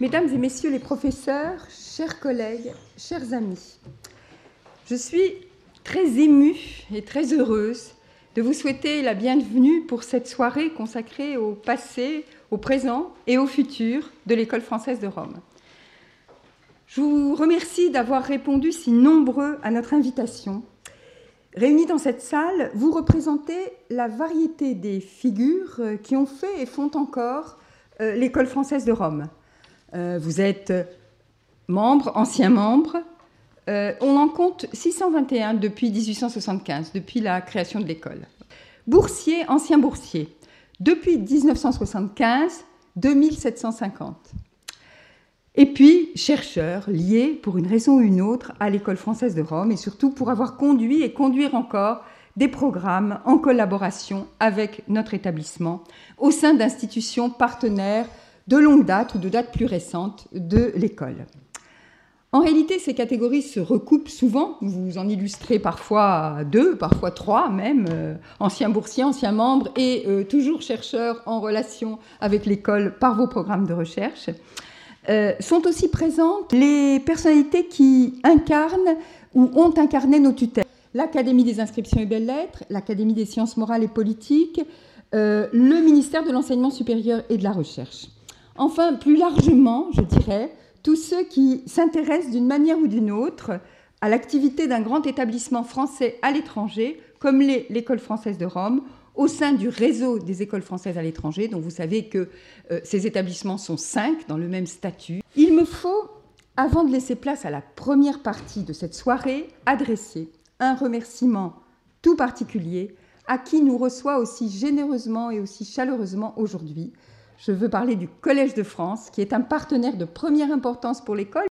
Mesdames et messieurs les professeurs, chers collègues, chers amis, je suis très émue et très heureuse de vous souhaiter la bienvenue pour cette soirée consacrée au passé, au présent et au futur de l'École française de Rome. Je vous remercie d'avoir répondu si nombreux à notre invitation. Réunis dans cette salle, vous représentez la variété des figures qui ont fait et font encore l'École française de Rome. Vous êtes membre, ancien membre. On en compte 621 depuis 1875, depuis la création de l'école. Boursier, ancien boursier. Depuis 1975, 2750. Et puis, chercheur, lié pour une raison ou une autre à l'École française de Rome et surtout pour avoir conduit et conduire encore des programmes en collaboration avec notre établissement au sein d'institutions partenaires de longue date ou de date plus récente de l'école. En réalité, ces catégories se recoupent souvent. Vous en illustrez parfois 2, parfois 3 même, anciens boursiers, anciens membres et toujours chercheurs en relation avec l'école par vos programmes de recherche. Sont aussi présentes les personnalités qui incarnent ou ont incarné nos tutelles. L'Académie des inscriptions et belles-lettres, l'Académie des sciences morales et politiques, le ministère de l'enseignement supérieur et de la recherche. Enfin, plus largement, je dirais, tous ceux qui s'intéressent d'une manière ou d'une autre à l'activité d'un grand établissement français à l'étranger, comme l'École française de Rome, au sein du réseau des écoles françaises à l'étranger, dont vous savez que ces établissements sont 5 dans le même statut. Il me faut, avant de laisser place à la première partie de cette soirée, adresser un remerciement tout particulier à qui nous reçoit aussi généreusement et aussi chaleureusement aujourd'hui. Je veux parler du Collège de France, qui est un partenaire de première importance pour l'école,